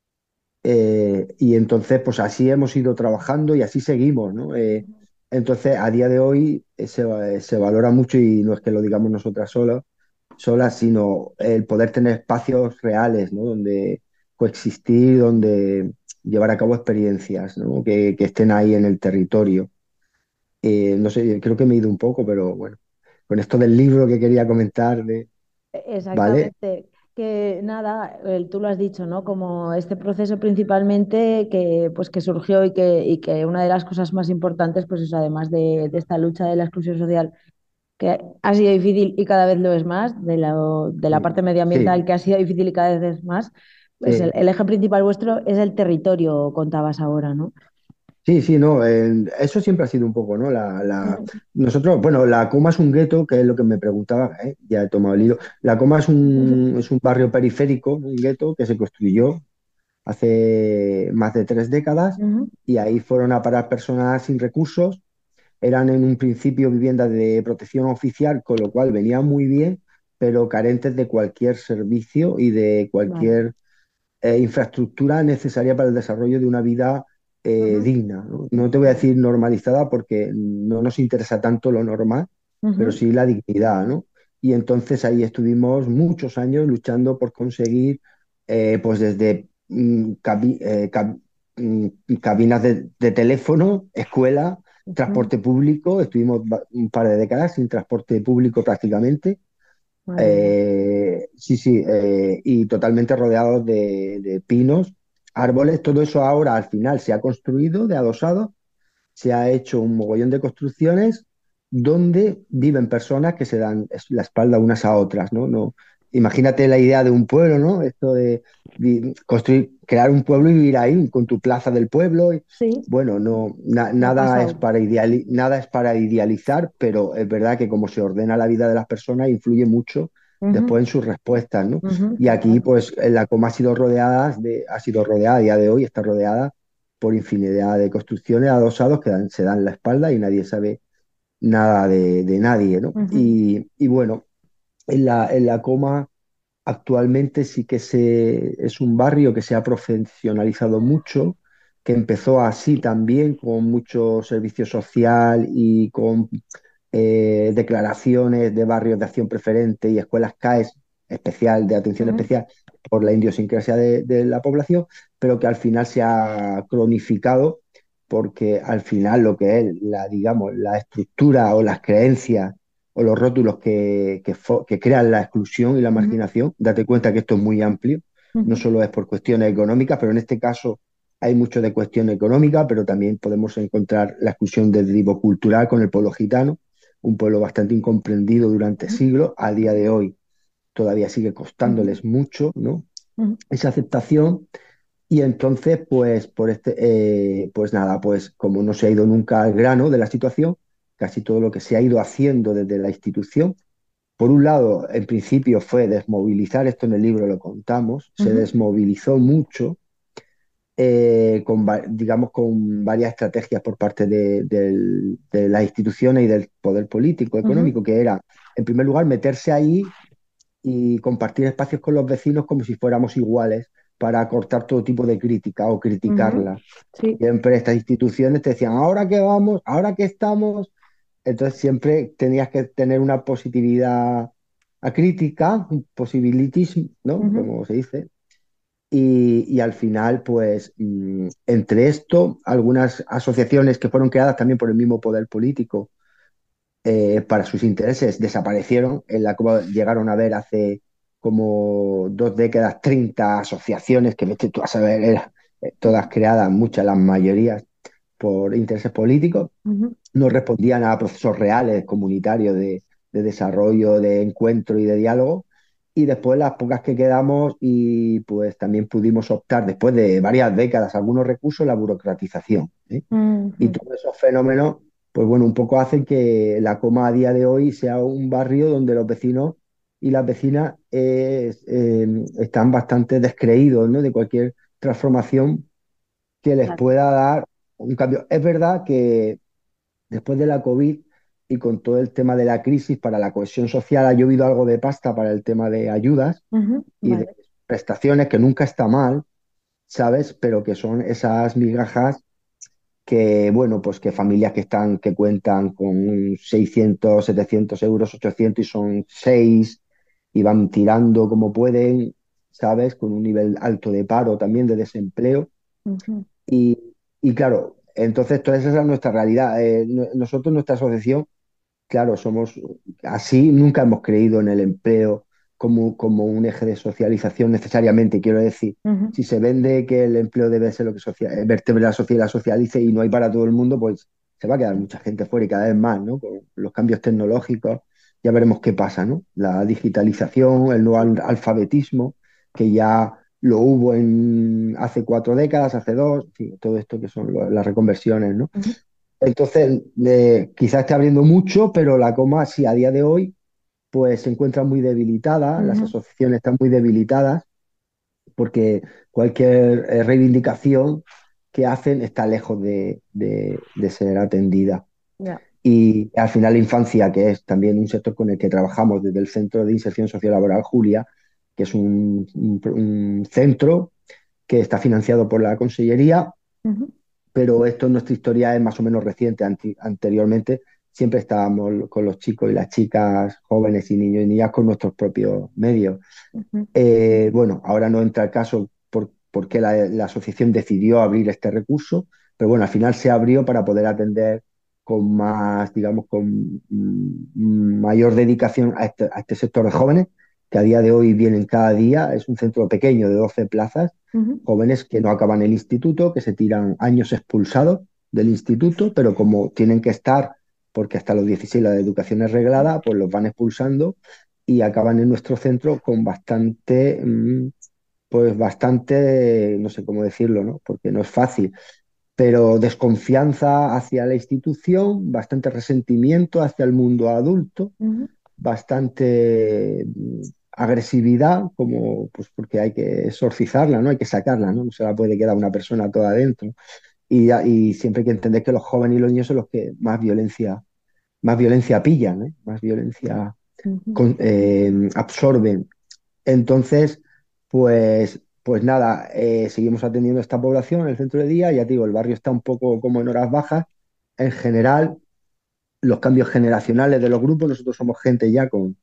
Eh, y entonces, pues así hemos ido trabajando y así seguimos, ¿no? Eh, entonces, a día de hoy eh, se, eh, se valora mucho y no es que lo digamos nosotras solas, solas, sino el poder tener espacios reales, ¿no? Donde coexistir, donde llevar a cabo experiencias, ¿no? Que, que estén ahí en el territorio. Eh, no sé, creo que me he ido un poco, pero bueno, con esto del libro que quería comentar, de, ¿vale? Exactamente. Que nada, el- tú lo has dicho, ¿no? Como este proceso principalmente que, pues, que surgió y que, y que una de las cosas más importantes, pues es además de, de esta lucha de la exclusión social, que ha sido difícil y cada vez lo es más, de la, de la Sí, parte medioambiental sí, que ha sido difícil y cada vez es más, pues el, sí. el eje principal vuestro es el territorio, contabas ahora, ¿no? Sí, sí, no, el- eso siempre ha sido un poco, ¿no? La, la- Ujú. nosotros, bueno, la Coma es un gueto, que es lo que me preguntaba, ¿eh? Ya he tomado el hilo. La Coma es un, es un barrio periférico, un gueto que se construyó hace más de tres décadas Ujú. y ahí fueron a parar personas sin recursos. Eran en un principio viviendas de protección oficial, con lo cual venía muy bien, pero carentes de cualquier servicio y de Vale. cualquier eh, infraestructura necesaria para el desarrollo de una vida eh, Ujú. digna, ¿no? No te voy a decir normalizada porque no nos interesa tanto lo normal, pero Ujú. sí la dignidad, ¿no? Y entonces ahí estuvimos muchos años luchando por conseguir, eh, pues desde mm, cabi- eh, cab- mm, cabinas de, de teléfono, escuela, Ujú. transporte público, estuvimos va- un par de décadas sin transporte público prácticamente. Madre mía. Eh, sí, sí, eh, y totalmente rodeados de, de pinos, árboles, todo eso ahora al final se ha construido de adosado, se ha hecho un mogollón de construcciones donde viven personas que se dan la espalda unas a otras, ¿no? No, imagínate la idea de un pueblo, ¿no? Esto de vi- construir, crear un pueblo y vivir ahí con tu plaza del pueblo. y- Sí, bueno, no, na- me ha nada es pasado. para ideali- nada es para idealizar, pero es verdad que como se ordena la vida de las personas influye mucho Ujú. después en sus respuestas, ¿no? Ujú. Y aquí, Total. pues, la Coma ha sido rodeada de, ha sido rodeada a día de hoy, está rodeada por infinidad de construcciones adosados que dan- se dan la espalda y nadie sabe nada de, de nadie, ¿no? Ujú. Y, y bueno, en la, en la Coma actualmente sí que se, es un barrio que se ha profesionalizado mucho, que empezó así también, con mucho servicio social y con eh, declaraciones de barrios de acción preferente y escuelas C A E S especial, de atención Ujú. especial por la idiosincrasia de, de la población, pero que al final se ha cronificado porque al final lo que es la, digamos, la estructura o las creencias o los rótulos que, que, fo- que crean la exclusión y la Ujú. marginación, date cuenta que esto es muy amplio, no Ujú. solo es por cuestiones económicas, pero en este caso hay mucho de cuestión económica, pero también podemos encontrar la exclusión de tipo cultural con el pueblo gitano, un pueblo bastante incomprendido durante Ujú. siglos, a día de hoy todavía sigue Ujú. costándoles mucho, ¿no? Ujú. esa aceptación. Y entonces, pues, por este, eh, pues nada, pues como no se ha ido nunca al grano de la situación, casi todo lo que se ha ido haciendo desde la institución, por un lado, en principio fue desmovilizar, esto en el libro lo contamos, se Ujú. desmovilizó mucho, eh, con, va- digamos, con varias estrategias por parte de, del- de las instituciones y del poder político, Ujú. económico, que era, en primer lugar, meterse ahí y compartir espacios con los vecinos como si fuéramos iguales para cortar todo tipo de crítica o Ujú. criticarla. Sí. Siempre estas instituciones te decían, ahora que vamos, ahora que estamos, entonces siempre tenías que tener una positividad acrítica, un possibilitismo, ¿no? Ujú. Como se dice. Y, y al final, pues, mm, entre esto, algunas asociaciones que fueron creadas también por el mismo poder político, eh, para sus intereses desaparecieron. En la Cuba llegaron a haber hace como dos décadas treinta asociaciones que vete tú a saber, eran, eh, todas creadas, muchas, las mayorías por intereses políticos, Ujú. no respondían a procesos reales, comunitarios de, de desarrollo, de encuentro y de diálogo. Y después las pocas que quedamos y pues también pudimos optar, después de varias décadas, algunos recursos, la burocratización, ¿eh? Y Ujú. todos esos fenómenos, pues bueno, un poco hacen que La Coma a día de hoy sea un barrio donde los vecinos y las vecinas eh, eh, están bastante descreídos, ¿no? De cualquier transformación que les Claro. pueda dar un cambio. Es verdad que después de la COVID y con todo el tema de la crisis para la cohesión social ha llovido algo de pasta para el tema de ayudas Ujú. y de Vale. prestaciones, que nunca está mal, ¿sabes? Pero que son esas migajas que, bueno, pues que familias que están, que cuentan con seiscientos setecientos euros, ochocientos y son seis y van tirando como pueden, ¿sabes? Con un nivel alto de paro también, de desempleo. Ujú. Y, y claro, entonces toda esa es nuestra realidad. Eh, no- nosotros, nuestra asociación, claro, somos así, nunca hemos creído en el empleo como, como un eje de socialización necesariamente, quiero decir. Ujú. Si se vende que el empleo debe ser lo que socia- eh, vertebra la sociedad, socialice y no hay para todo el mundo, pues se va a quedar mucha gente fuera y cada vez más, ¿no? Con los cambios tecnológicos, ya veremos qué pasa, ¿no? La digitalización, el nuevo al- alfabetismo, que ya lo hubo en hace cuatro décadas, hace dos, en fin, todo esto que son lo- las reconversiones, ¿no? Ujú. Entonces, eh, quizás esté abriendo mucho, pero la coma, sí, a día de hoy, pues se encuentra muy debilitada, las Ujú. asociaciones están muy debilitadas, porque cualquier eh, reivindicación que hacen está lejos de, de- de ser atendida. Ya. Y al final la infancia, que es también un sector con el que trabajamos desde el Centro de Inserción Sociolaboral Julia, que es un, un- un centro que está financiado por la Consellería, Ujú. pero esto en nuestra historia es más o menos reciente. Anti- anteriormente siempre estábamos con los chicos y las chicas, jóvenes y niños y niñas con nuestros propios medios. Ujú. Eh, bueno, ahora no entra el caso por, por qué la, la asociación decidió abrir este recurso, pero bueno, al final se abrió para poder atender con más, digamos, con mm, mayor dedicación a este, a este sector de jóvenes, que a día de hoy vienen cada día. Es un centro pequeño de doce plazas, Ujú. jóvenes que no acaban el instituto, que se tiran años expulsados del instituto, pero como tienen que estar, porque hasta los dieciséis la educación es reglada, pues los van expulsando y acaban en nuestro centro con bastante, mm, pues bastante, no sé cómo decirlo, ¿no? Porque no es fácil, pero desconfianza hacia la institución, bastante resentimiento hacia el mundo adulto, Ujú. bastante mm, agresividad, como pues porque hay que exorcizarla, ¿no? Hay que sacarla, ¿no? No se la puede quedar una persona toda adentro. Y, y siempre hay que entender que los jóvenes y los niños son los que más violencia, más violencia pillan, ¿eh? Más violencia Ujú. con- eh, absorben. Entonces, pues, pues nada, eh, seguimos atendiendo a esta población en el centro de día. Ya te digo, el barrio está un poco como en horas bajas. En general, los cambios generacionales de los grupos, nosotros somos gente ya con,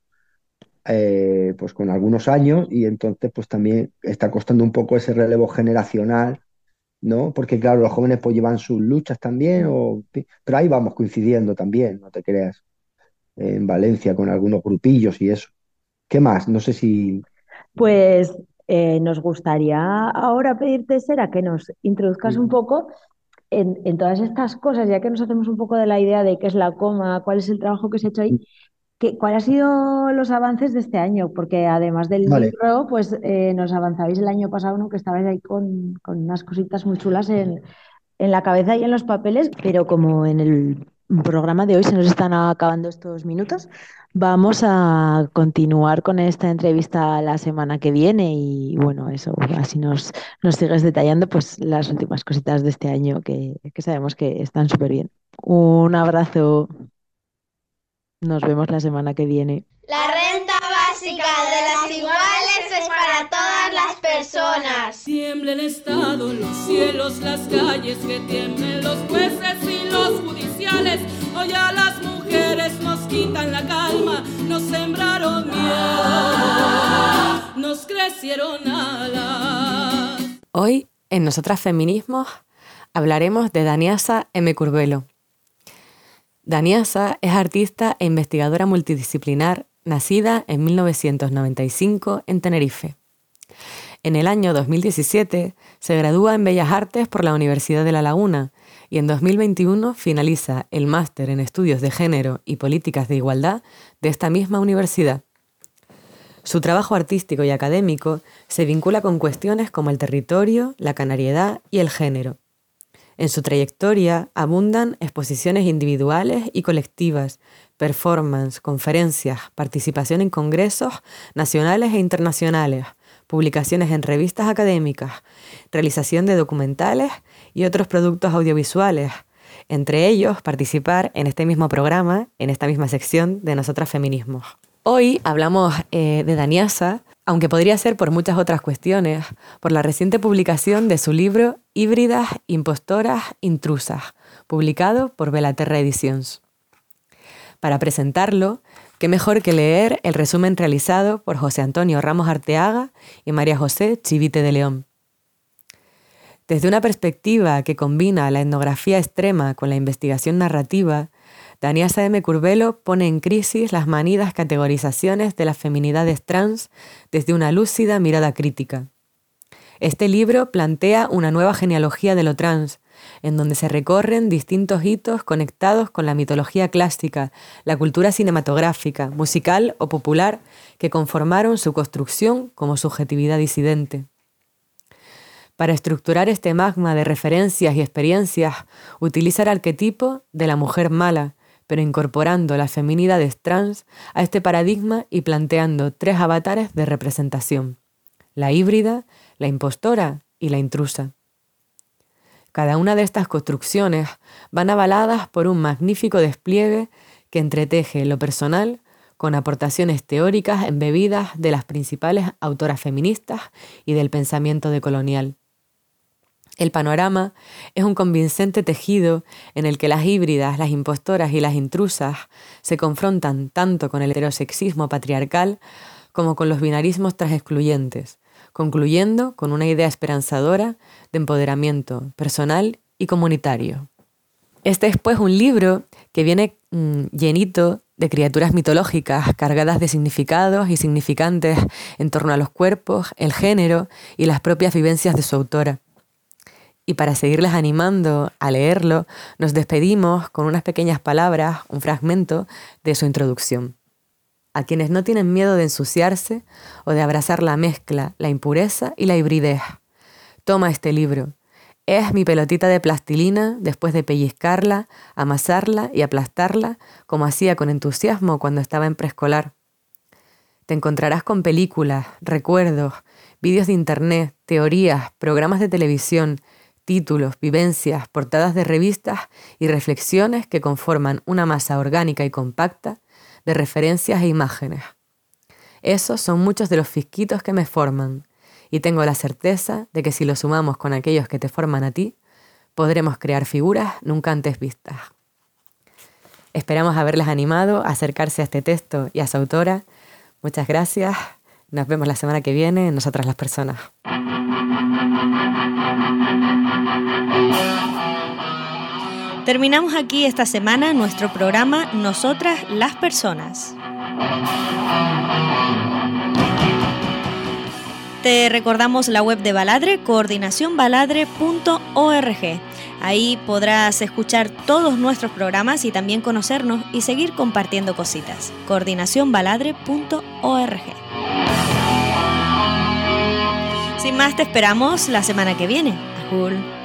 eh, pues con algunos años y entonces pues también está costando un poco ese relevo generacional, ¿no? Porque claro, los jóvenes pues llevan sus luchas también, o, pero ahí vamos coincidiendo también, no te creas, en Valencia con algunos grupillos y eso. ¿Qué más? No sé si... Pues eh, nos gustaría ahora pedirte, Sera, que nos introduzcas un poco en, en todas estas cosas, ya que nos hacemos un poco de la idea de qué es la coma, cuál es el trabajo que se ha hecho ahí, ¿qué- ¿cuáles han sido los avances de este año? Porque además del Vale. libro, pues eh, nos avanzabais el año pasado, ¿no? Que estabais ahí con, con unas cositas muy chulas en, en la cabeza y en los papeles, pero como en el programa de hoy se nos están acabando estos minutos, vamos a continuar con esta entrevista la semana que viene y bueno, eso, así nos, nos sigues detallando pues las últimas cositas de este año que, que sabemos que están súper bien. Un abrazo, nos vemos la semana que viene. La renta básica de las iguales es para todas las personas. Tiembla el Estado, los cielos, las calles, que tiemblen los jueces y los judiciales. Hoy a las mujeres nos quitan la calma, nos sembraron miedo, nos crecieron alas. Hoy, en Nosotras Feminismos, hablaremos de Daniasa M. Curbelo. Daniasa es artista e investigadora multidisciplinar, nacida en mil novecientos noventa y cinco en Tenerife. En el año dos mil diecisiete se gradúa en Bellas Artes por la Universidad de La Laguna y en dos mil veintiuno finaliza el máster en Estudios de Género y Políticas de Igualdad de esta misma universidad. Su trabajo artístico y académico se vincula con cuestiones como el territorio, la canariedad y el género. En su trayectoria abundan exposiciones individuales y colectivas, performance, conferencias, participación en congresos nacionales e internacionales, publicaciones en revistas académicas, realización de documentales y otros productos audiovisuales, entre ellos participar en este mismo programa, en esta misma sección de Nosotras Feminismos. Hoy hablamos eh, de Daniasa, aunque podría ser por muchas otras cuestiones, por la reciente publicación de su libro Híbridas, Impostoras, Intrusas, publicado por Belaterra Edicions. Para presentarlo, qué mejor que leer el resumen realizado por José Antonio Ramos Arteaga y María José Chivite de León. Desde una perspectiva que combina la etnografía extrema con la investigación narrativa, Daniasa M. Curbelo pone en crisis las manidas categorizaciones de las feminidades trans desde una lúcida mirada crítica. Este libro plantea una nueva genealogía de lo trans, en donde se recorren distintos hitos conectados con la mitología clásica, la cultura cinematográfica, musical o popular que conformaron su construcción como subjetividad disidente. Para estructurar este magma de referencias y experiencias, utiliza el arquetipo de la mujer mala, pero incorporando las feminidades trans a este paradigma y planteando tres avatares de representación: la híbrida, la impostora y la intrusa. Cada una de estas construcciones van avaladas por un magnífico despliegue que entreteje lo personal con aportaciones teóricas embebidas de las principales autoras feministas y del pensamiento decolonial. El panorama es un convincente tejido en el que las híbridas, las impostoras y las intrusas se confrontan tanto con el heterosexismo patriarcal como con los binarismos transexcluyentes, concluyendo con una idea esperanzadora de empoderamiento personal y comunitario. Este es pues un libro que viene mmm, llenito de criaturas mitológicas cargadas de significados y significantes en torno a los cuerpos, el género y las propias vivencias de su autora. Y para seguirles animando a leerlo, nos despedimos con unas pequeñas palabras, un fragmento de su introducción. A quienes no tienen miedo de ensuciarse o de abrazar la mezcla, la impureza y la hibridez. Toma este libro. Es mi pelotita de plastilina después de pellizcarla, amasarla y aplastarla como hacía con entusiasmo cuando estaba en preescolar. Te encontrarás con películas, recuerdos, vídeos de internet, teorías, programas de televisión, títulos, vivencias, portadas de revistas y reflexiones que conforman una masa orgánica y compacta de referencias e imágenes. Esos son muchos de los fisquitos que me forman, y tengo la certeza de que si los sumamos con aquellos que te forman a ti, podremos crear figuras nunca antes vistas. Esperamos haberles animado a acercarse a este texto y a su autora. Muchas gracias. Nos vemos la semana que viene en Nosotras las Personas. Terminamos aquí esta semana nuestro programa Nosotras las Personas. Te recordamos la web de Baladre, coordinación baladre punto org. Ahí podrás escuchar todos nuestros programas y también conocernos y seguir compartiendo cositas. coordinación baladre punto org. Sin más, te esperamos la semana que viene. Ajul.